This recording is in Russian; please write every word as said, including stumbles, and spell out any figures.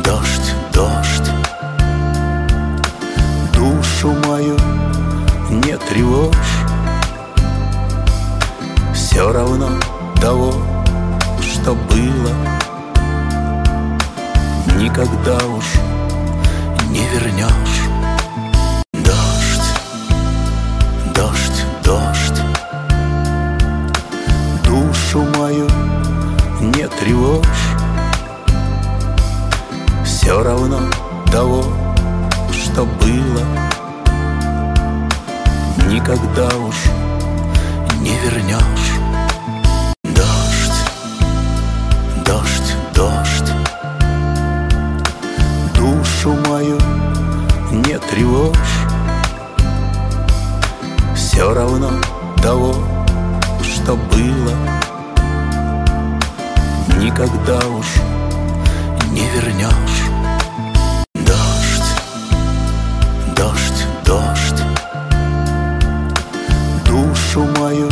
Дождь, дождь, душу мою не тревожь, все равно того, что было, никогда уж не вернешь. Дождь, дождь, дождь, душу мою не тревожь, все равно того, что было, никогда уж не вернешь. Дождь, дождь, дождь, душу мою не тревожь, все равно того, что было, никогда уж не вернешь. Дождь, дождь, дождь, душу мою